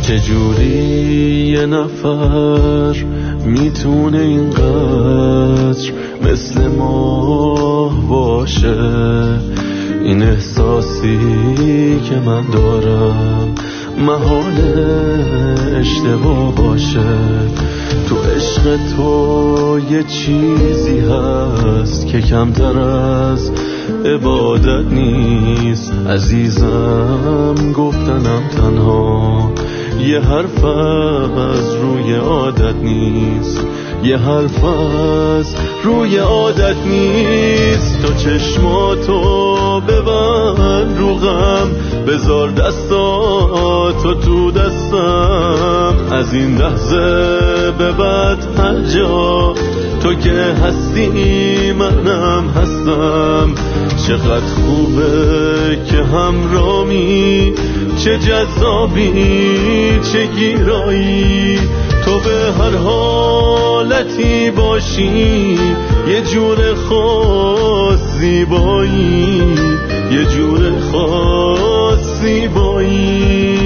چجوری یه نفر میتونه اینقدر مثل ما باشه؟ این احساسی که من دارم محال اشتباه باشه. تو عشق تو یه چیزی هست که کمتر از عبادت نیست. عزیزم گفتنم تنها یه حرف از روی عادت نیست. یه حرف از روی عادت نیست. تو چشماتو ببند رو غم، بذار دستاتو تو دستم. از این لحظه به بعد هر جا تو که هستی منم هستم. چقدر خوبه که همرامی، چه جذابی چه گیرایی. تو به هر حالتی باشی یه جور خاص زیبایی، یه جور خاص زیبایی.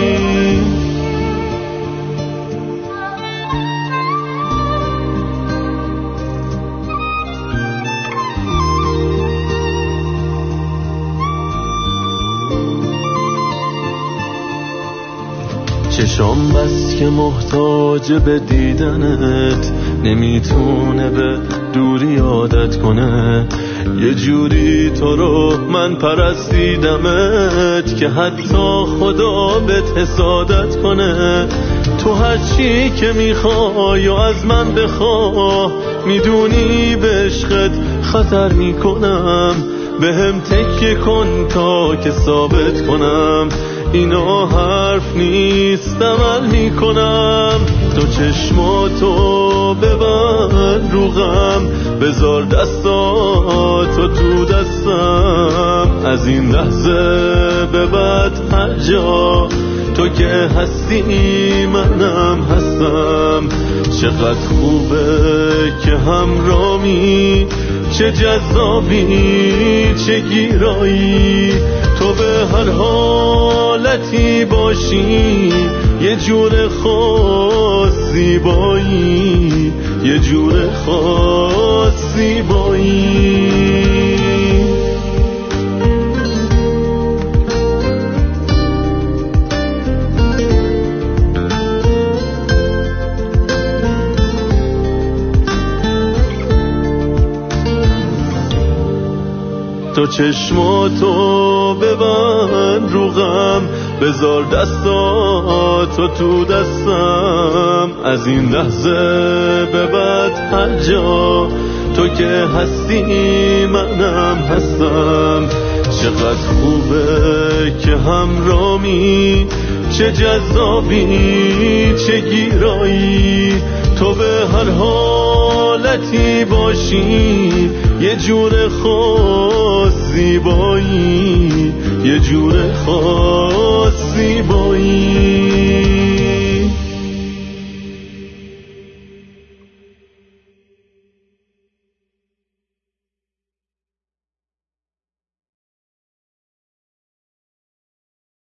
چشام بس که محتاج به دیدنت، نمیتونه به دوری عادت کنه. یه جوری تو رو من پرستیدمت که حتی خدا بهت حسادت کنه. تو هر چی که میخوای و از من بخواه، میدونی به عشقت خطر میکنم. به هم تکیه کن تا که ثابت کنم اینا حرف نیست، عمل میکنم. تو چشماتو ببند رو غم، بذار دستاتو تو دستم. از این لحظه به بعد هر جا تو که هستی منم هستم. چقدر خوبه که همرامی، چه جذابی چه گیرایی. تو به هر حالتی باشی یه جور خاص زیبایی، یه جور خاص زیبایی. تو چشماتو ببند رو غم، بذار دستاتو تو دستم. از این لحظه به بعد هر جا تو که هستی منم هستم. چقدر خوبه که همرامی، چه جذابی چه گیرایی. تو به هر حالتی باشی یه جور خاص زیبایی، یه جور خاص زیبایی.